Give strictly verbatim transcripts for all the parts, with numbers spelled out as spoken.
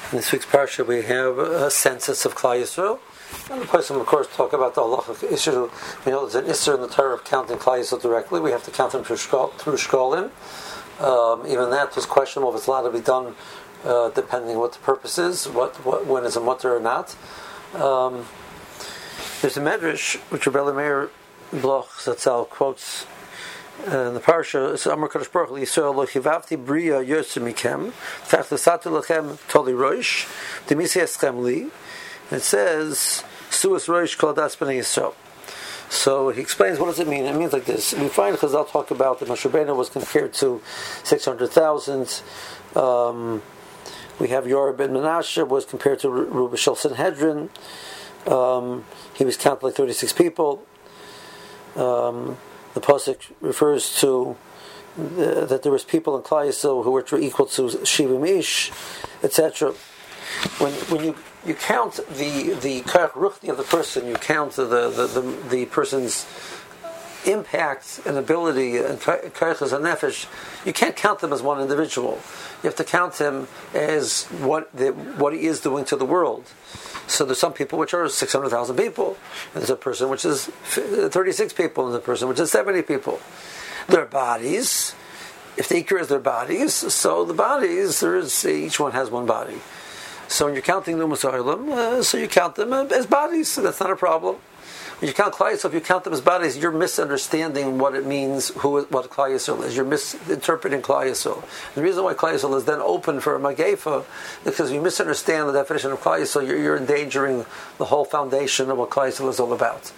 In this week's parsha, we have a census of Klal Yisrael. And the person, of course, talk about the halacha issue. We know there's an issur in the Torah of counting Klal Yisrael directly. We have to count them through shkol, through shkolim. Um, even that was questionable if it's allowed to be done, uh, depending on what the purpose is, what, what when is a mutter or not. Um, there's a medrash which Rebbe Meir Bloch Zatzal quotes. Uh, in the parsha, it's Amar Kadosh Baruch Hu Yisrael lo chivavti bria yosem mikem tach l'satu lechem toli roish demisi eschem li. It says suas roish kol das b'nei Yisrael. So he explains what does it mean. It means like this. We find Chazal talk about that Moshe Rabbeinu was compared to six hundred thousand. Um, we have Yorah ben Menashe was compared to Ruba Shel Sanhedrin. Um, he was counted like thirty-six people. Um, The pasuk refers to uh, that there was people in Klal Yisrael who were equal to Shivim Ish, et cetera. When when you, you count the the Kach Ruchni of the person, you count the the, the, the person's impact and ability and Kach Nefesh. You can't count them as one individual. You have to count him as what the, what he is doing to the world. So there's some people which are six hundred thousand people, and there's a person which is thirty-six people, and there's a person which is seventy people. Their bodies, if the ikar is their bodies, so the bodies, there is, each one has one body. So when you're counting the Musa'ilim, uh, so you count them as bodies, so that's not a problem. When you count Klal Yisrael, if you count them as bodies, you're misunderstanding what it means, who what Klal Yisrael is. You're misinterpreting Klal Yisrael. The reason why Klal Yisrael is then open for a Magefa is because you misunderstand the definition of Klal Yisrael, you're, you're endangering the whole foundation of what Klal Yisrael is all about.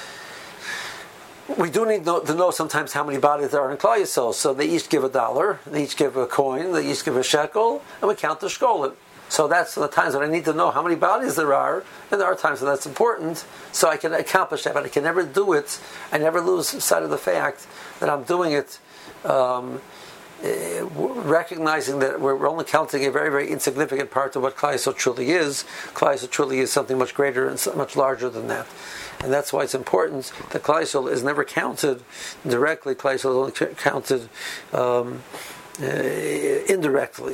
We do need to know sometimes how many bodies there are in Klal Yisrael. So they each give a dollar, they each give a coin, they each give a shekel, and we count the shkolim. So that's the times when I need to know how many bodies there are, and there are times when that's important, so I can accomplish that, but I can never do it. I never lose sight of the fact that I'm doing it, um, uh, recognizing that we're only counting a very, very insignificant part of what Klal Yisrael truly is. Klal Yisrael truly is something much greater and so much larger than that. And that's why it's important that Klal Yisrael is never counted directly. Klal Yisrael is only counted um, uh, indirectly.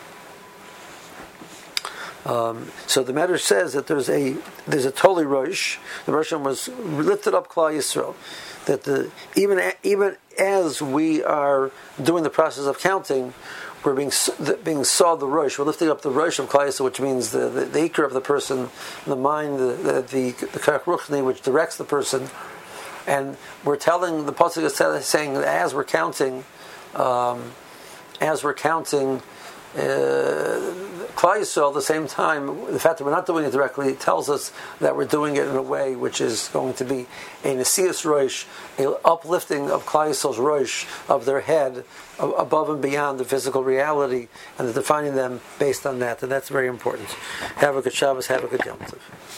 Um, so the Medrash says that there's a there's a Toli Rosh. The Rosh was lifted up Klal Yisrael. That the even even as we are doing the process of counting, we're being being saw the Rosh. We're lifting up the Rosh of Klal Yisrael, which means the the, the ikar of the person, the mind, the the the, the Kach Ruchni, which directs the person. And we're telling the pasuk is saying that as we're counting, um, as we're counting. Uh, Klal Yisrael, at the same time, the fact that we're not doing it directly tells us that we're doing it in a way which is going to be a Nesias Rosh, an uplifting of Klal Yisrael's Rosh, of their head, above and beyond the physical reality, and defining them based on that, and that's very important. Have a good Shabbos, have a good Yom Tov.